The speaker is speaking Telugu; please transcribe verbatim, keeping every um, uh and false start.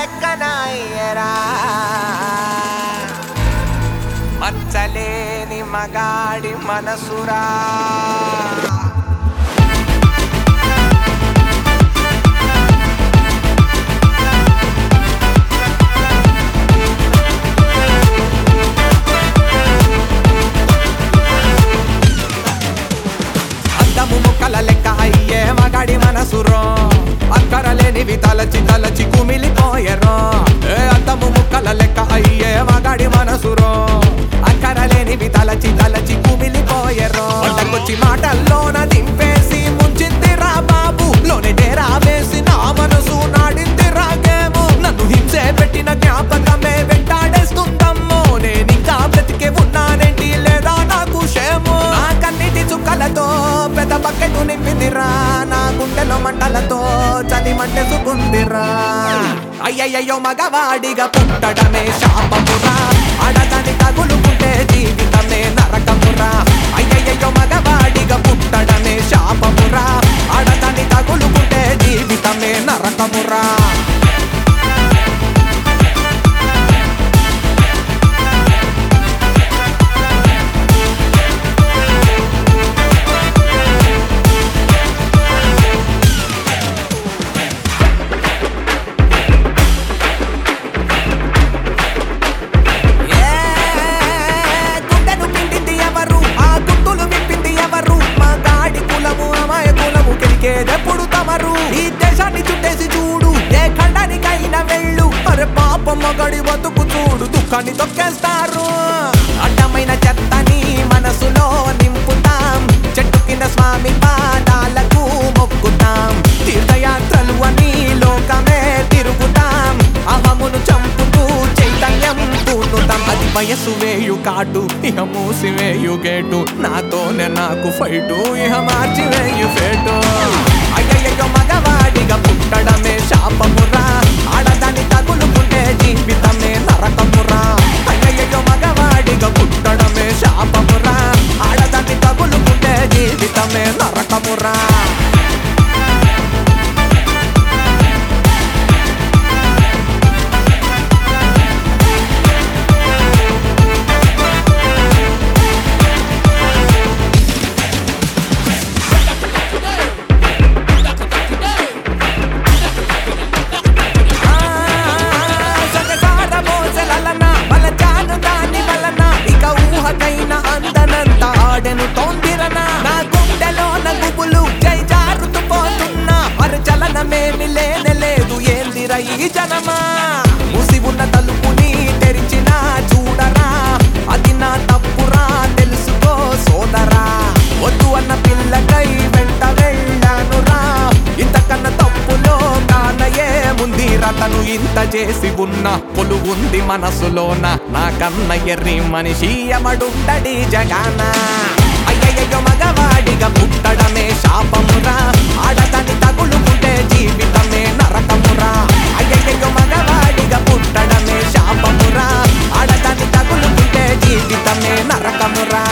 లెక్కనాయ్యరా మచ్చలేని మగాడి మనసురా ముక్కల లెక్క అయ్యే మగాడి మనసురో అక్కరలేనివి తలచి తలచి కుమిలిపోయరో ఏ అద్దము ముక్కల లెక్క అయ్యే మగాడి మనసురో అక్కరలేనివి తలచి తలచి కుమిలిపోయరో ఒట్టకొచ్చి మాటల్లోన దింపేసి ముంచిందిరా బాబు లోనే డేరా వేసి నా మనసు నాడిందిరా గేము నన్ను హింసే పెట్టిన జ్ఞాపకమే వెంటాడేస్తుందమ్మో నేనింకా బ్రతికే ఉన్నానేంటి లేదా నాకు క్షేమో నా కన్నిటి చుక్కలతో పెద్ద బకెట్ నింపిందిరా నా గుండెలో మంటలతో చదిమంటే సుకుందిరా అయ్యయ్యో మగవాడిగా పుట్టడమే శాపమురా ఆడదాన్ని తగులుకుంటే జీవితమే నరకమురా అయ్యయ్యో మగవాడిగా పుట్టడమే శాపమురా ఆడదాన్ని తగులుకుంటే జీవితమే నరకమురా ఎప్పుడు తమరు ఈ దేశాన్ని చుట్టేసి చూడు ఏ ఖండానికైనా వెళ్ళు అరే పాప మగడి బతుకు చూడు దుఃఖాన్ని తొక్కేస్తారు అడ్డమైన చెత్తని మనసులో నింపుతాం చెట్టు కింద స్వామి పాదాలకు మొక్కుతాం తీర్థయాత్రలు అని లోకమే తిరుగుతాం అహమును చంపుతూ చైతన్యం పూనుతాం అది వయసు వేయు కాటు ఇహ మూసి వేయు గేటు నాతోనే నాకు ఫైటు ఇహ మార్చి వేయు ఫేటు అయ్యయ్యో మగవాడిగా పుట్టడమే శాపమురా ఆడదాన్ని తగులుకుంటే జీవితమే నరకమురా అయ్యయ్యో మగవాడిగా పుట్టడమే శాపమురా ఆడదాన్ని తగులుకుంటే జీవితమే నరకమురా అందనంత ఆడెను తోందిరనా నా గుండెలో నగుబులు జై జారుతూ పోతున్నా మరి చలనమేమి లేనే లేదు ఏందిరా ఈ జనమా మూసి ఉన్న తలుపుని తెరిచిన చూడరా అది నా తప్పురా తెలుసుకో సోదరా వద్దు అన్న పిల్లకై వెంట వెళ్ళానురా ఇంతకన్నా తప్పులో కానయే ముందిరా తను ఇంత చేసి ఉన్న పొలు ఉంది మనసులోన నా కన్న ఎర్రి మనిషి అమడుండడి జగాన అయ్యయ్యో మగవాడిగా పుట్టడమే శాపమురా ఆడదాన్ని తగులుకుంటే జీవితమే నరకమురా అయ్యయ్యో మగవాడిగా పుట్టడమే శాపమురా ఆడదాన్ని తగులుకుంటే జీవితమే నరకమురా